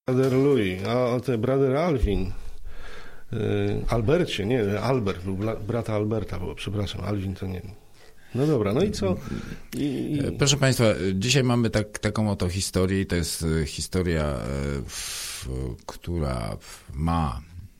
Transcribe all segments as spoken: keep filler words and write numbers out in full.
Brother Louis, a ten brother Alvin, yy, Albercie, nie, Albert, był brata Alberta, było, przepraszam, Alvin to nie. No dobra, no i co? I, i... Proszę Państwa, dzisiaj mamy tak, taką oto historię i to jest historia, w, która ma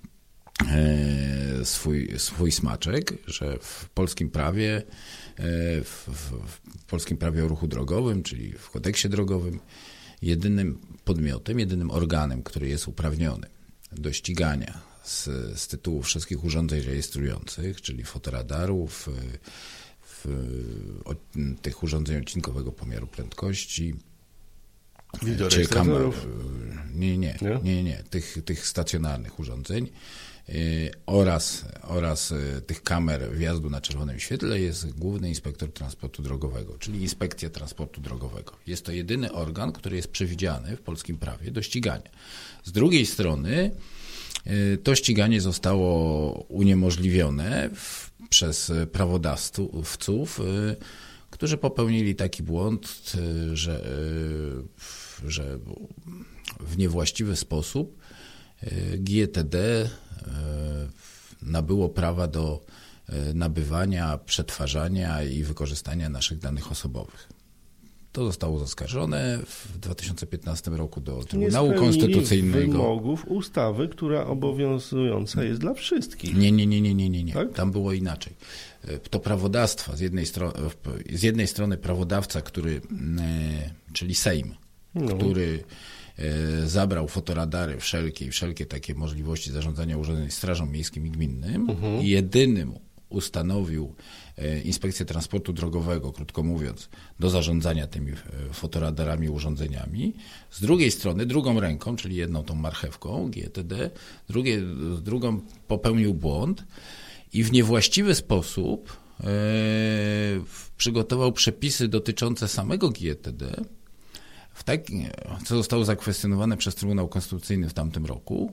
e, swój, swój smaczek, że w polskim prawie, e, w, w, w polskim prawie o ruchu drogowym, czyli w kodeksie drogowym, jedynym podmiotem, jedynym organem, który jest uprawniony do ścigania z, z tytułu wszystkich urządzeń rejestrujących, czyli fotoradarów, w, o, tych urządzeń odcinkowego pomiaru prędkości, czy kamer, nie, nie, nie, nie, nie, tych, tych stacjonarnych urządzeń yy, oraz, oraz tych kamer wjazdu na czerwonym świetle jest Główny Inspektor Transportu Drogowego, czyli Inspekcja Transportu Drogowego. Jest to jedyny organ, który jest przewidziany w polskim prawie do ścigania. Z drugiej strony yy, to ściganie zostało uniemożliwione w, przez prawodawców, yy, którzy popełnili taki błąd, yy, że yy, że w niewłaściwy sposób G I T D nabyło prawa do nabywania, przetwarzania i wykorzystania naszych danych osobowych. To zostało zaskarżone w dwa tysiące piętnastym roku do Trybunału Konstytucyjnego. Wymogów ustawy, która obowiązująca jest dla wszystkich. Nie, nie, nie, nie, nie, nie, nie. Tak? Tam było inaczej. To prawodawstwa, z jednej, stro- z jednej strony prawodawca, który, czyli Sejm, No. który e, zabrał fotoradary wszelkie i wszelkie takie możliwości zarządzania urządzeń strażą miejskim i gminnym uh-huh. i jedynym ustanowił e, Inspekcję Transportu Drogowego, krótko mówiąc, do zarządzania tymi e, fotoradarami, urządzeniami. Z drugiej strony, drugą ręką, czyli jedną tą marchewką G I T D, drugie, z drugą popełnił błąd i w niewłaściwy sposób e, przygotował przepisy dotyczące samego G I T D, w tak, co zostało zakwestionowane przez Trybunał Konstytucyjny w tamtym roku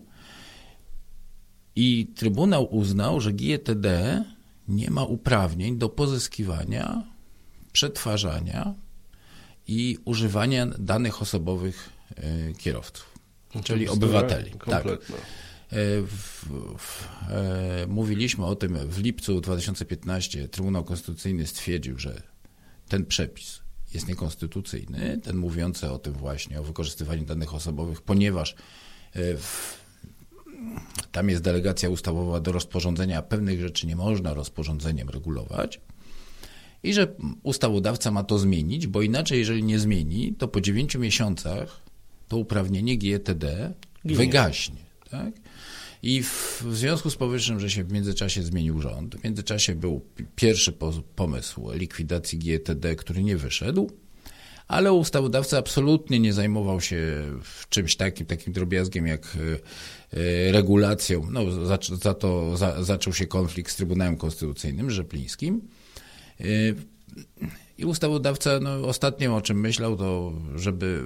i Trybunał uznał, że G I T D nie ma uprawnień do pozyskiwania, przetwarzania i używania danych osobowych e, kierowców, no czyli obywateli. Tak. E, w, w, e, mówiliśmy o tym w lipcu dwa tysiące piętnastego. Trybunał Konstytucyjny stwierdził, że ten przepis jest niekonstytucyjny, ten mówiący o tym właśnie, o wykorzystywaniu danych osobowych, ponieważ w, tam jest delegacja ustawowa do rozporządzenia, a pewnych rzeczy nie można rozporządzeniem regulować i że ustawodawca ma to zmienić, bo inaczej, jeżeli nie zmieni, to po dziewięciu miesiącach to uprawnienie G I T D wygaśnie. Tak? I w, w związku z powyższym, że się w międzyczasie zmienił rząd, w międzyczasie był pierwszy po, pomysł likwidacji G I T D, który nie wyszedł, ale ustawodawca absolutnie nie zajmował się czymś takim, takim drobiazgiem jak y, regulacją. No, za, za to za, zaczął się konflikt z Trybunałem Konstytucyjnym Rzeplińskim. Y, I ustawodawca no, ostatnio o czym myślał, to żeby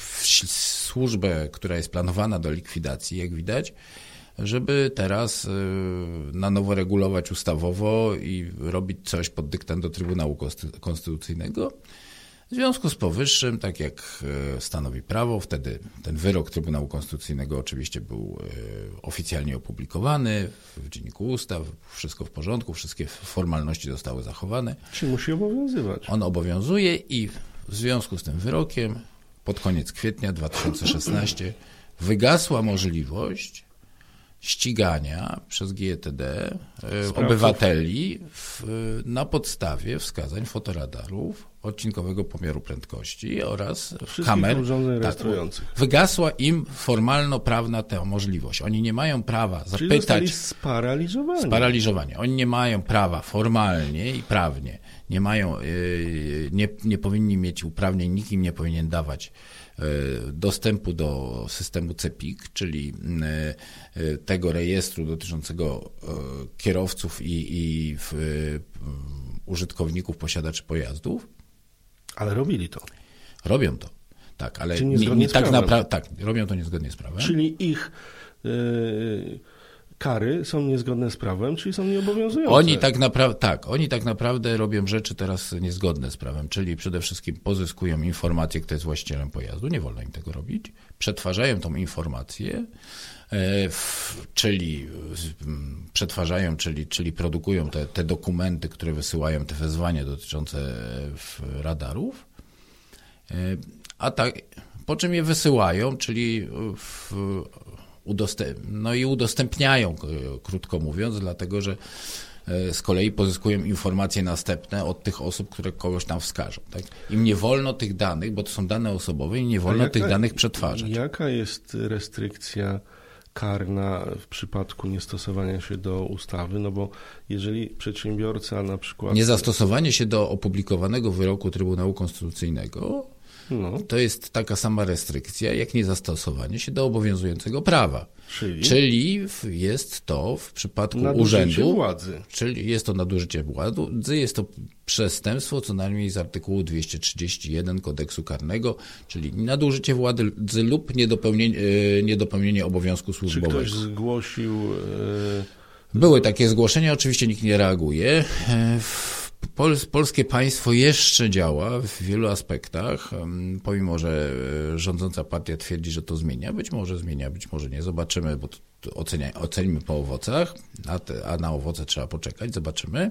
służbę, która jest planowana do likwidacji, jak widać, żeby teraz na nowo regulować ustawowo i robić coś pod dyktem do Trybunału Konstytucyjnego. W związku z powyższym, tak jak stanowi prawo, wtedy ten wyrok Trybunału Konstytucyjnego oczywiście był oficjalnie opublikowany w Dzienniku Ustaw, wszystko w porządku, wszystkie formalności zostały zachowane. Czy musi obowiązywać? On obowiązuje i w związku z tym wyrokiem pod koniec kwietnia dwa tysiące szesnastego wygasła możliwość ścigania przez G I T D Sprawców. obywateli w, na podstawie wskazań fotoradarów, odcinkowego pomiaru prędkości oraz wszystkich kamer urządzeń tak, rejestrujących. Wygasła im formalno-prawna ta możliwość. Oni nie mają prawa zapytać... Czyli zostali sparaliżowani. Sparaliżowani. Oni nie mają prawa formalnie i prawnie, nie mają, nie, nie powinni mieć uprawnień, nikt im nie powinien dawać dostępu do systemu C E P I K, czyli tego rejestru dotyczącego kierowców i, i w, użytkowników, posiadaczy pojazdów. Ale robili to. Robią to, tak, ale nie, nie tak naprawdę, tak, robią to niezgodnie z prawem. Czyli ich yy, kary są niezgodne z prawem, czyli są nieobowiązujące. Oni tak naprawdę, tak, oni tak naprawdę robią rzeczy teraz niezgodne z prawem, czyli przede wszystkim pozyskują informację, kto jest właścicielem pojazdu, nie wolno im tego robić, przetwarzają tą informację, e, w, czyli m, przetwarzają, czyli, czyli produkują te, te dokumenty, które wysyłają, te wezwania dotyczące w, radarów, e, a tak, po czym je wysyłają, czyli w, udostęp, no i udostępniają, krótko mówiąc, dlatego że z kolei pozyskują informacje następne od tych osób, które kogoś tam wskażą. Tak? Im nie wolno tych danych, bo to są dane osobowe i nie wolno jaka, tych danych przetwarzać. Jaka jest restrykcja karna w przypadku niestosowania się do ustawy? No bo jeżeli przedsiębiorca na przykład... Niezastosowanie się do opublikowanego wyroku Trybunału Konstytucyjnego No. to jest taka sama restrykcja, jak niezastosowanie się do obowiązującego prawa. Czyli, czyli jest to w przypadku nadużycie urzędu, władzy. Czyli jest to nadużycie władzy, jest to przestępstwo co najmniej z artykułu dwieście trzydzieści jeden Kodeksu Karnego, czyli nadużycie władzy lub niedopełnienie, niedopełnienie obowiązku służbowego. Czy ktoś zgłosił... Yy... Były takie zgłoszenia, oczywiście nikt nie reaguje. Pol, polskie państwo jeszcze działa w wielu aspektach, pomimo że rządząca partia twierdzi, że to zmienia. Być może zmienia, być może nie. Zobaczymy, bo to ocenia, ocenimy po owocach, a, te, a na owoce trzeba poczekać, zobaczymy.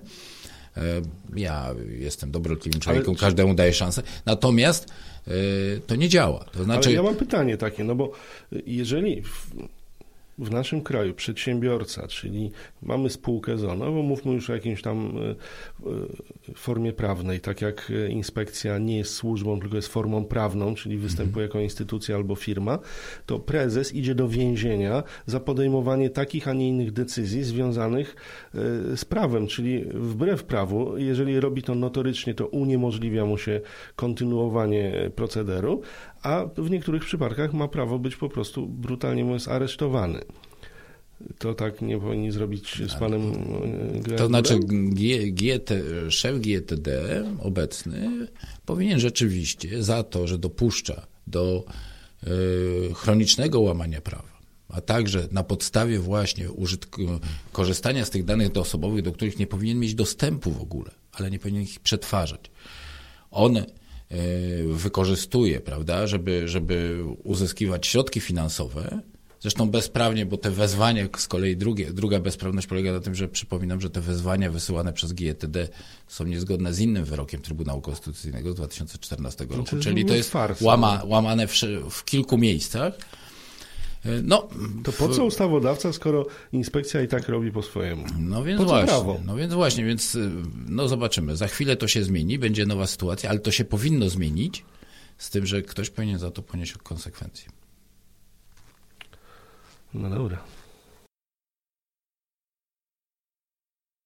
Ja jestem dobrotliwym człowiekiem, ale... każdemu daję szansę. Natomiast to nie działa. To znaczy... Ale ja mam pytanie takie, no bo jeżeli... W... W naszym kraju przedsiębiorca, czyli mamy spółkę z o en o, bo mówmy już o jakiejś tam formie prawnej, tak jak inspekcja nie jest służbą, tylko jest formą prawną, czyli występuje jako instytucja albo firma, to prezes idzie do więzienia za podejmowanie takich, a nie innych decyzji związanych z prawem, czyli wbrew prawu. Jeżeli robi to notorycznie, to uniemożliwia mu się kontynuowanie procederu, a w niektórych przypadkach ma prawo być po prostu brutalnie mówiąc aresztowany. To tak nie powinni zrobić z panem Grenburem? To znaczy G, G T, szef G T D obecny powinien rzeczywiście za to, że dopuszcza do y, chronicznego łamania prawa, a także na podstawie właśnie użytku, korzystania z tych danych osobowych, do których nie powinien mieć dostępu w ogóle, ale nie powinien ich przetwarzać. On wykorzystuje, prawda, żeby, żeby uzyskiwać środki finansowe, zresztą bezprawnie, bo te wezwania, z kolei drugie, druga bezprawność polega na tym, że przypominam, że te wezwania wysyłane przez G T D są niezgodne z innym wyrokiem Trybunału Konstytucyjnego z dwa tysiące czternastego roku, to czyli to jest łama, łamane w, w kilku miejscach. No, to po co ustawodawca, skoro inspekcja i tak robi po swojemu? No więc właśnie, prawo? no więc właśnie, więc no zobaczymy. Za chwilę to się zmieni, będzie nowa sytuacja, ale to się powinno zmienić, z tym, że ktoś powinien za to ponieść konsekwencje. No dobra.